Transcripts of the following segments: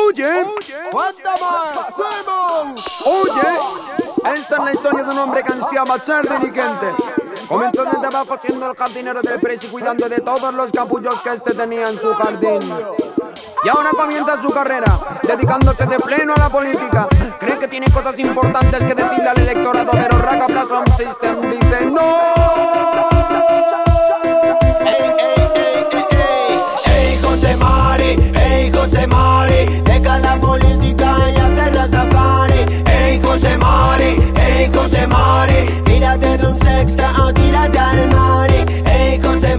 Oye, esta es la historia de un hombre que ansiaba ser dirigente. Comenzó desde abajo siendo el jardinero del presi, cuidando de todos los capullos que este tenía en su jardín. Y ahora comienza su carrera, dedicándose de pleno a la política. Cree que tiene cosas importantes que decirle al electorado, pero Raga Platform System dice ¡no! José Mari, deja la política y hazte Rastafari. Ey José Mari, tírate de un sexta o tírate al mari. Ey José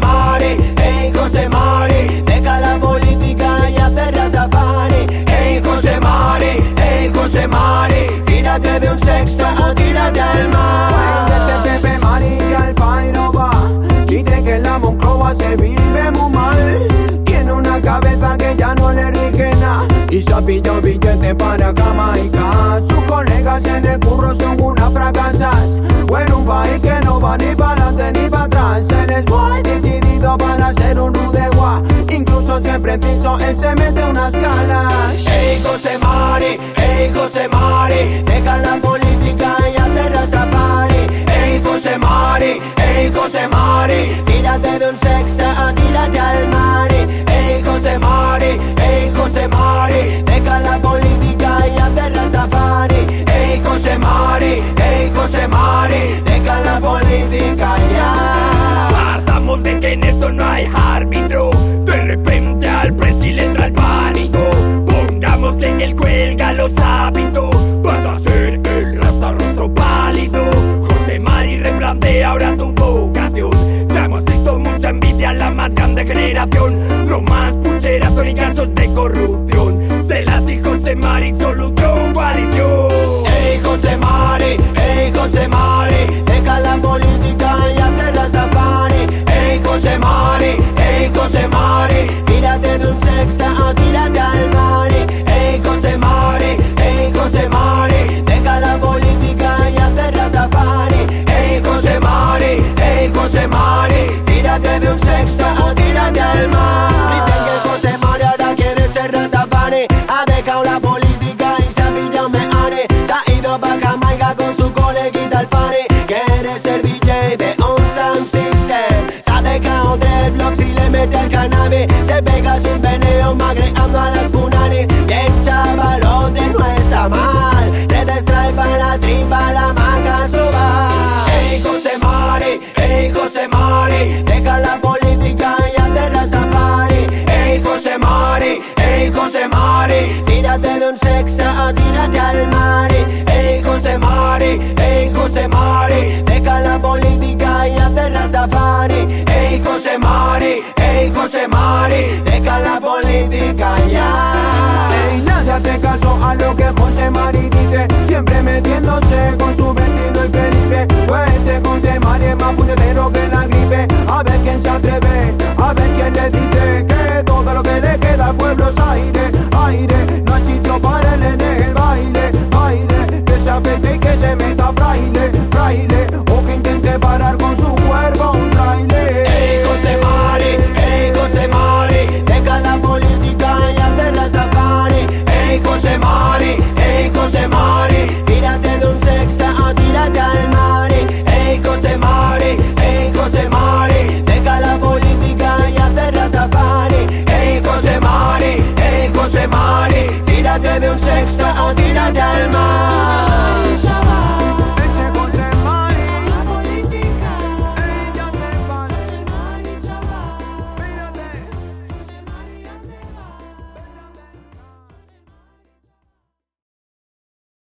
Mari, deja la política y hazte Rastafari. Ey José Mari, tírate de un sexta o tírate al mar. Pepe Mari y al pairo va, dice que en la Moncloa se vive muy mal. Tiene una cabeza que ya no le rige nada y se ha pillado billete para Jamaica. Sus colegas en el curro son unas fracasas. Bueno, un país que no va ni para adelante ni para atrás. Él es guay, decidido para ser un rudegua. Incluso si es preciso, él se mete unas calas. Ey José Mari, deja la política y hazte Rastafari. Ey José Mari, tírate de un sexta o tírate al mari. Ey José Mari, deja la política y hazte Rastafari. Ey José Mari, deja la política ya. Partamos de que en esto no hay árbitro. De repente al presi le entra el pánico. Pongamos en el cuelga los hábitos. Vas a ser el rasta rostro pálido. José Mari replantea ahora tu vocación. Ya hemos visto mucha envidia en la más grande generación. No más pucheras son y casos de corrupción. Se las y José Mari, solución, coalición. Ey José Mari, deja la política y hazte Rastafari. Ey José Mari, tírate de un sexta o tírate al mari. Ey José Mari, deja la política y hazte Rastafari. Ey José Mari, tírate de un sexta o tírate al mar. Dicen que José Mari ahora quiere ser Rastafari. Ha dejado la política y se ha pillado meane. Se ha ido pa' Jamaica con su coleguita al party. Quiere ser DJ de un sound system. Se ha dejado dreadlocks y le mete al cannabis. Se pega su veneo magreando a las punani. Bien chavalote, no está mal. Redes trae pa' la tripa, la manga suba. Ey José Mari, deja la política y hazte Rastafari. Ey José Mari, tírate de un sexta o tírate al mari. Ey José Mari, deja la política y hazte Rastafari. Ey José Mari, deja la política ya. Ey, nadie hace caso a lo que José Mari dice, siempre metiéndose con su vestido y Felipe. Pues este José Mari es más puñetero que la gripe. A ver quién se atreve, a ver quién le dice que todo lo que le queda al pueblo es aire, aire. No hay sitio para él en el baile, baile. Que se afeite y que se meta fraile, fraile. O que intente parar con su cuerpo un trailer. Ey José Mari, deja la política y hazte Rastafari. Ey José Mari, tírate de un sexta o tírate al mari. Ey José Mari, deja la política y hazte Rastafari. Ey José Mari, tírate de un sexta o tírate al mar.